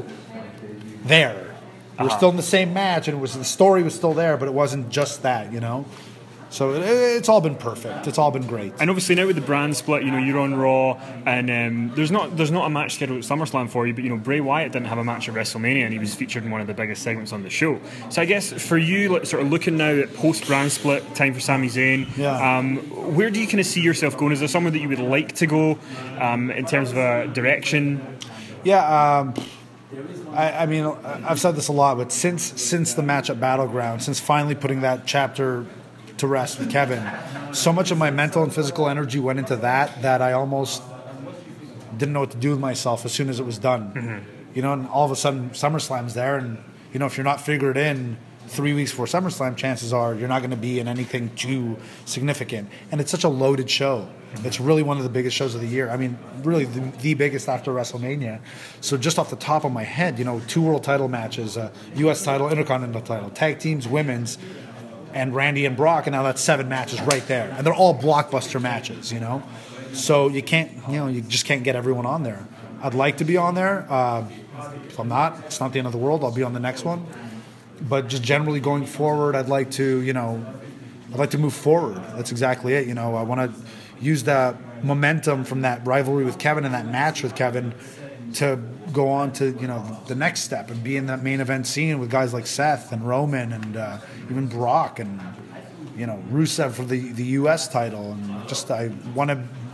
there. We're still in the same match, and the story was still there, but it wasn't just that, you know? So it's all been perfect. It's all been great. And obviously now with the brand split, you're on Raw, and there's not a match scheduled at SummerSlam for you. But Bray Wyatt didn't have a match at WrestleMania, and he was featured in one of the biggest segments on the show. So I guess for you, like, sort of looking now at post brand split, time for Sami Zayn. Yeah. Where do you kind of see yourself going? Is there somewhere that you would like to go in terms of a direction? Yeah. I mean, I've said this a lot, but since the match at Battleground, since finally putting that chapter to rest with Kevin, so much of my mental and physical energy went into that I almost didn't know what to do with myself as soon as it was done. Mm-hmm. And all of a sudden SummerSlam's there, and if you're not figured in 3 weeks before SummerSlam, chances are you're not going to be in anything too significant. And it's such a loaded show. Mm-hmm. It's really one of the biggest shows of the year. I mean, really the biggest after WrestleMania. So just off the top of my head, 2 world title matches, U.S. title, Intercontinental title, tag teams, women's, and Randy and Brock, and now that's 7 matches right there. And they're all blockbuster matches, So you can't, you just can't get everyone on there. I'd like to be on there. If I'm not, it's not the end of the world. I'll be on the next one. But just generally going forward, I'd like to move forward. That's exactly it. I want to use that momentum from that rivalry with Kevin and that match with Kevin to go on to the next step and be in that main event scene with guys like Seth and Roman and even Brock and Rusev for the U.S. title. And just I want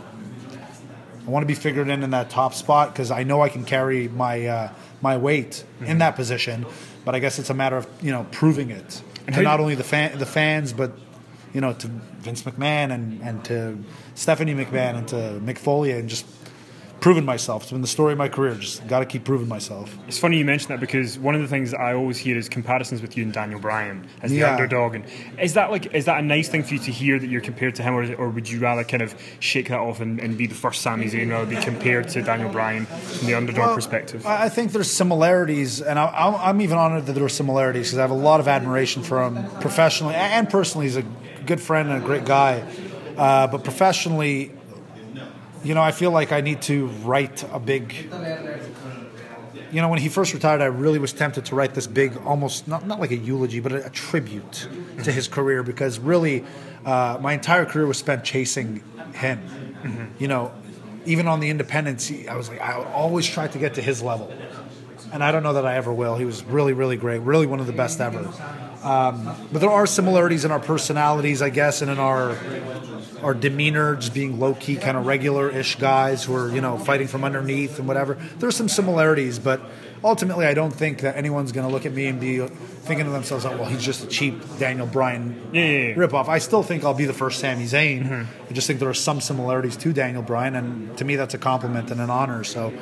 to be figured in that top spot because I know I can carry my my weight in that position. But I guess it's a matter of proving it to not only the fans but to Vince McMahon and to Stephanie McMahon and to Mick Foley and just proving myself. It's been the story of my career. Just got to keep proving myself. It's funny you mention that because one of the things that I always hear is comparisons with you and Daniel Bryan as the underdog. And is that a nice thing for you to hear that you're compared to him, or would you rather kind of shake that off and be the first Sami Zayn rather than be compared to Daniel Bryan from the underdog perspective? I think there's similarities, and I'm even honored that there are similarities because I have a lot of admiration for him professionally and personally. He's a good friend and a great guy, but professionally, I feel like I need to write a big... when he first retired, I really was tempted to write this big, almost, not like a eulogy, but a tribute to his career because really my entire career was spent chasing him. Mm-hmm. Even on the independents, I was like, I always tried to get to his level. And I don't know that I ever will. He was really, really great, really one of the best ever. But there are similarities in our personalities, I guess, and in our demeanor, just being low-key, kind of regular-ish guys who are, fighting from underneath and whatever. There's some similarities, but ultimately I don't think that anyone's going to look at me and be thinking to themselves, oh, well, he's just a cheap Daniel Bryan ripoff. I still think I'll be the first Sami Zayn. Mm-hmm. I just think there are some similarities to Daniel Bryan, and to me that's a compliment and an honor. So,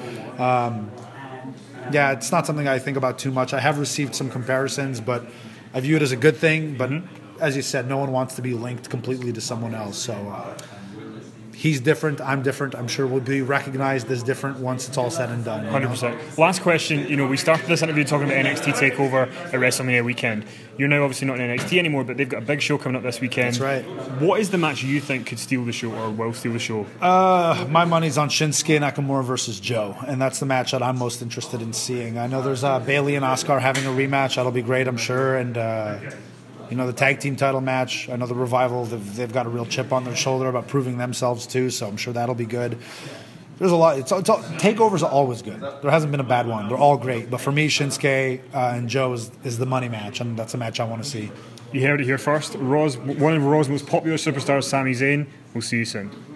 it's not something I think about too much. I have received some comparisons, but I view it as a good thing, but as you said, no one wants to be linked completely to someone else. So he's different, I'm different. I'm sure we'll be recognized as different once it's all said and done. 100%. Last question. We started this interview talking about NXT TakeOver at WrestleMania weekend. You're now obviously not in NXT anymore, but they've got a big show coming up this weekend. That's right. What is the match you think could steal the show or will steal the show? My money's on Shinsuke Nakamura versus Joe, and that's the match that I'm most interested in seeing. I know there's Bayley and Asuka having a rematch. That'll be great, I'm sure, and... the tag team title match, I know the Revival, they've got a real chip on their shoulder about proving themselves too, so I'm sure that'll be good. There's a lot. Takeovers are always good. There hasn't been a bad one. They're all great. But for me, Shinsuke and Joe is the money match, and that's a match I want to see. You heard it here first. One of Raw's most popular superstars, Sami Zayn. We'll see you soon.